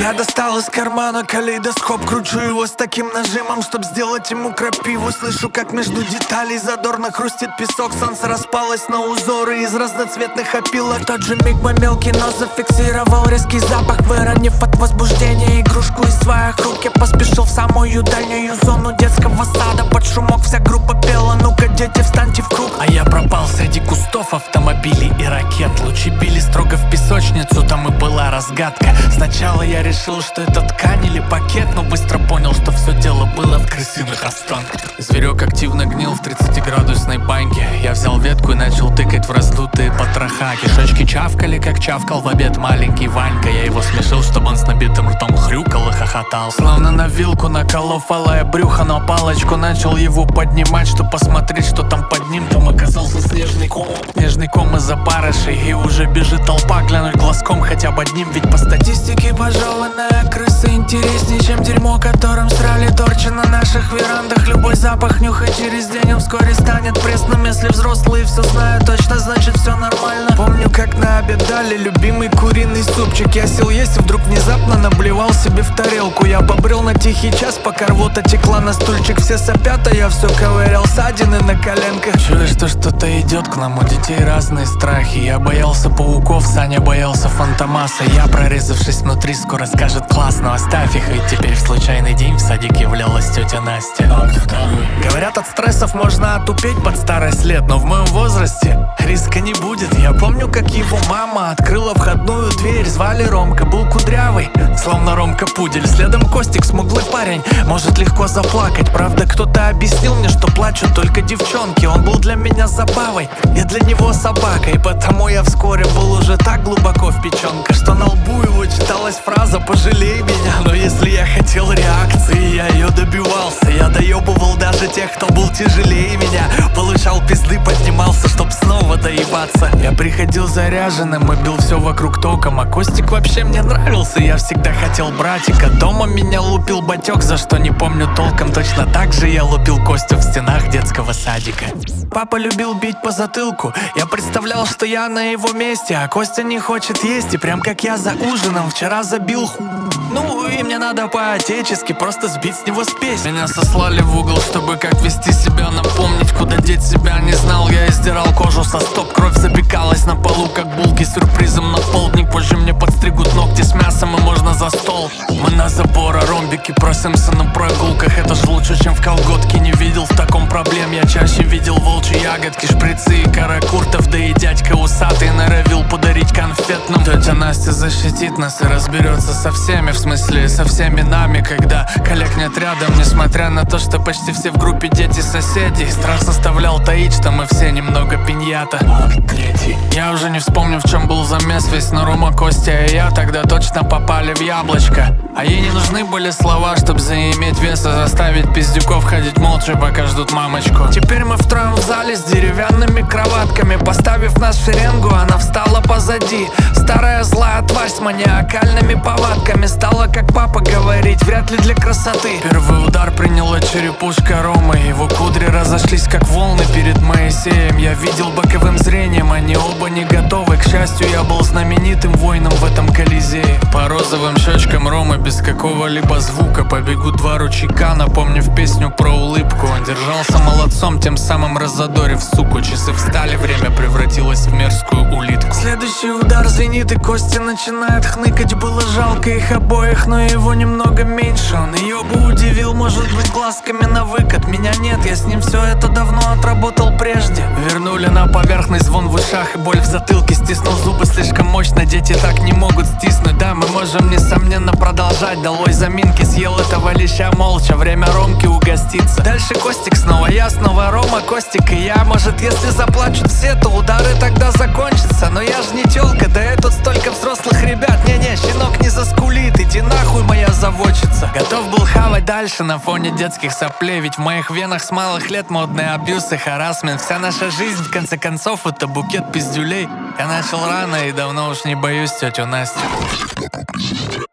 Я достал из кармана калейдоскоп, кручу его с таким нажимом, чтоб сделать ему крапиву. Слышу, как между деталей задорно хрустит песок. Солнце распалось на узоры из разноцветных опилок. В тот же миг мой мелкий нос зафиксировал резкий запах. Выронив от возбуждения игрушку из своих рук, я поспешил в самую дальнюю зону детского сада. Под шумок вся группа пела: ну-ка, дети, встаньте в круг. А я пропал среди кустов автомобилей и ракет. Лучи били строго в песочницу, там и была разгадка. Сначала я решил, что это ткань или пакет, но быстро понял, что все дело было в крысиных останках. Зверек активно гнил в 30-градусной баньке. Я взял ветку и начал тыкать в раздутые потроха. Кишечки чавкали, как чавкал в обед маленький Ванька. Я его смешил, чтобы он с набитым ртом хрюкал и хохотал. Словно на вилку наколов алое брюхо, но палочку начал его поднимать, чтобы посмотреть, что там под ним. Там оказался снежный ком. Снежный ком из опарышей, и уже бежит толпа глянуть глазком хотя бы одним. Ведь по статистике пожеванная крыса интереснее, чем дерьмо, которым срали торчи на наших верандах. Любой запах нюхай через день, он вскоре станет пресным. Если взрослые все знают точно, значит все нормально. Помню, как на обед дали любимый куриный супчик. Я сел есть и вдруг внезапно наблевал себе в тарелку. Я побрел на тихий час, пока рвота текла на стульчик. Все сопят, а я все ковырял ссадины на коленках. Чуешь, что что-то идет к нам, у детей разные страхи. Я боялся пауков, Саня боялся фантомаса. Я, прорезавшись внутри, скоро скажет: классно, оставь их. Ведь теперь в случайный день в садик являлась тетя Настя. Говорят, от стрессов можно отупеть под старость лет, но в моем возрасте риска не будет. Я помню, как его мама открыла входную дверь. Звали Ромка, был кудрявый, словно Ромка Пудель. Следом Костик, смуглый парень, может легко заплакать. Правда, кто-то объяснил мне, что плачут только девчонки. Он был для меня забавой, я для него собака. И потому я вскоре был уже так глубоко в печенках, что на лбу его читалась фраза: пожалей меня. Но если я хотел реакции, я ее добивался. Я доебывал даже тех, кто был тяжелее меня. Получал пизды, поднимался, чтоб снова доебаться. Я приходил заряженным и бил все вокруг током. А Костик вообще мне нравился, я всегда хотел братика. Дома меня лупил батек, за что не помню толком. Точно так же я лупил Костю в стенах детского садика. Папа любил бить по затылку. Я представлял, что я на его месте, а Костя не хочет есть. И прям как я за ужином вчера забил Ну и мне надо по-отечески просто сбить с него спесь. Меня сослали в угол, чтобы как вести себя, напомнить, куда деть себя не знал. Я издирал кожу со стоп, кровь запекалась на полу, как булки с сюрпризом на полдник. Позже мне подстригут ногти с мясом и можно за стол. Мы на забор, а ромбики просимся на прогулках. Это ж лучше, чем в колготке. Не видел в таком проблем, я чаще видел волчьи ягодки, шприцы и каракуртов. Да и дядька усатый норовил подарить конфет нам. Тетя Настя защитит нас и разберется со всеми, в смысле со всеми нами, когда коллег нет рядом. Несмотря на то, что почти все в группе дети соседей, страх заставлял таить, что мы все немного пиньята. Я уже не вспомню, в чем был замес весь, но Рома, Костя и я тогда точно попали в яблочко. А ей не нужны были слова, чтобы заиметь вес и заставить пиздюков ходить молча, пока ждут мамочку. Теперь мы втроем в зале с деревянными кроватками. Поставив нас в шеренгу, она встала позади. Старая злая тварь с маниакальными повадками стала, как папа, говорить: вряд ли для красоты. Первый удар приняла черепушка Ромы. Его кудри разошлись, как волны перед Моисеем. Я видел боковым зрением, они оба не готовы. К счастью, я был знаменитым воином в этом колизее. По розовым щечкам Ромы без какого-либо звука побегут два ручейка, напомнив песню про улыбку. Он держался молодцом, тем самым разодорив суку. Часы встали, время превратилось в мерзкую улитку. Следующий удар звенит, и Костя начинает хныкать. Было жалко их обоих, но его немного меньше. Он ее бы удивил, может быть, глазками на выкат. Меня нет, я с ним все это давно отработал прежде. Вернули на поверхность звон в ушах и боль в затылке. Стиснул зубы слишком мощно, дети так не могут стиснуть. Да, мы можем, несомненно, продолжать. Долой заминки, съел этого леща молча. Время Ромки угоститься. Дальше Костик, снова я, снова Рома, Костик и я. Может, если заплачут все, то удары тогда закончатся. Но я ж не тёлка, да и тут столько взрослых ребят. Не-не, щенок не заскулит, иди нахуй, моя заводчица. Готов был хавать дальше на фоне детских соплей. Ведь в моих венах с малых лет модный абьюз и харассмент. Вся наша жизнь, в конце концов, это букет пиздюлей. Я начал рано и давно уж не боюсь тетю Настю.